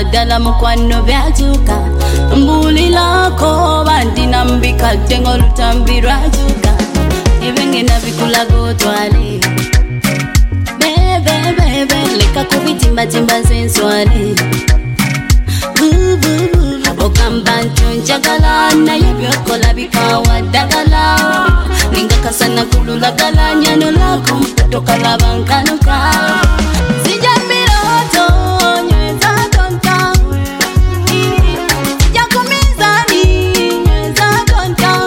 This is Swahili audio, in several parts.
dala mukwano byatuka mbuli lako bandi nambika tengo lutambirwa juka ebenge nabikulago twale bebe leka kubitimba timba senswale okambantu njagala naye byokola bikawa dagala ninga kasana kulula gala nyano lako mtoto kalabankanuka sijamiroto nyeza tonta sijakumizani nyeza tonta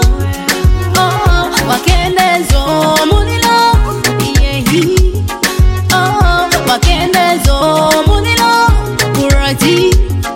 wakendezo mulilo yehi wakendezo mulilo kurati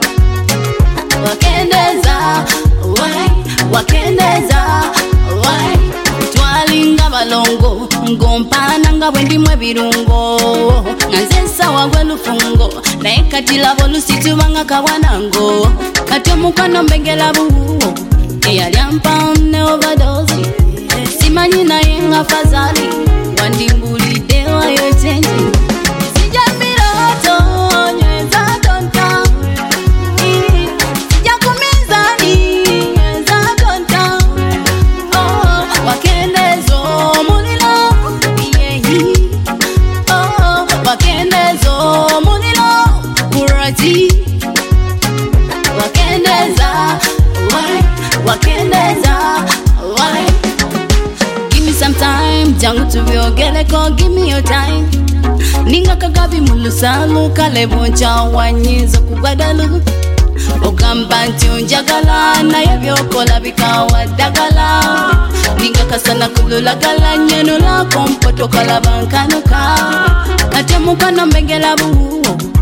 wai twalinga balongo ngompana nga bwendimwe birungo nganzesa wagwe lufungo naye kati labo lusitubanga kabwanango kati omukwano mbengela buwo eyali ampane overdose simanyi naye nga fazali wandimbulidde wayo chenji sijamiroto nyweza tonta Give me some time, jangu tubyogereko, give me your time. Ninga kagabi mulusalu, kale boncha wanyizo kugwadalu. Ogamba nti onjagala, naye byokola bikawa dagala. Ninga kasana kululagala, nyeno lako mpoto kalabankanuka. Kati omukwano mbengela buwo